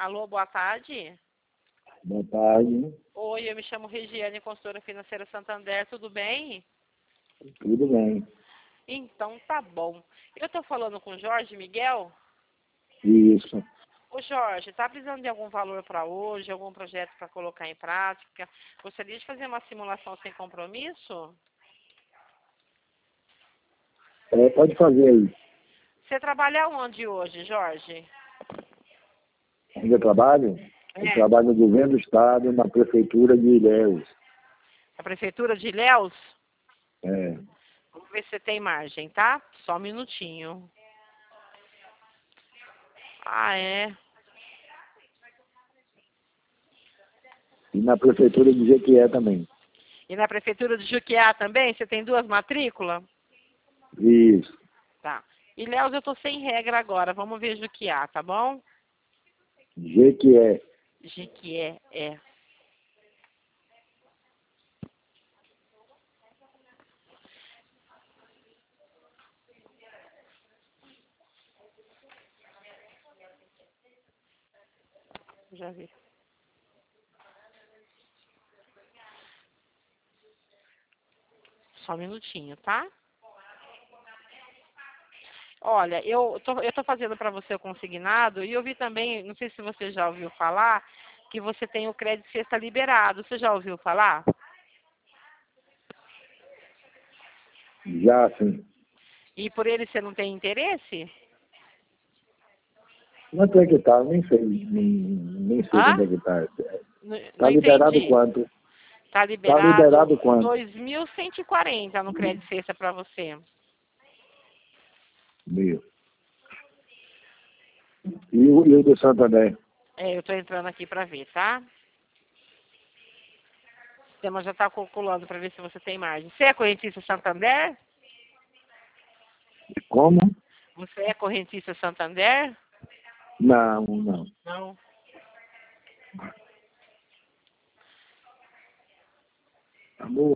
Alô, boa tarde. Boa tarde. Oi, eu me chamo Regiane, consultora financeira Santander, tudo bem? Tudo bem. Então tá bom. Eu tô falando com o Jorge Miguel. Isso. Ô Jorge, tá precisando de algum valor para hoje, algum projeto para colocar em prática? Gostaria de fazer uma simulação sem compromisso? Pode fazer aí. Você trabalha onde hoje, Jorge? Onde eu trabalho? Eu trabalho no governo do estado, na prefeitura de Ilhéus. A prefeitura de Ilhéus? É. Vamos ver se você tem margem, tá? Só um minutinho. Ah, é. E na prefeitura de Jequié também. E na prefeitura de Juquiá também? Você tem duas matrículas? Isso. Tá. Ilhéus eu tô sem regra agora. Vamos ver Juquiá, tá bom? Jequié. Jequié, é. Já vi. Só um minutinho, tá? Olha, eu tô fazendo para você o consignado e eu vi também, não sei se você já ouviu falar, que você tem o crédito sexta liberado. Você já ouviu falar? Já, sim. E por ele você não tem interesse? Quanto é que tá? Nem sei. Nem sei quanto é que tá. Não Tá liberado entendi. quanto? Tá Tá liberado liberado quanto? 2.140 no crédito sexta para você. Meu. E o do Santander? É, eu tô entrando aqui para ver, tá? O sistema já tá calculando para ver se você tem margem. Você é correntista Santander? Como? Você é correntista Santander? Não, não. Não. Amor.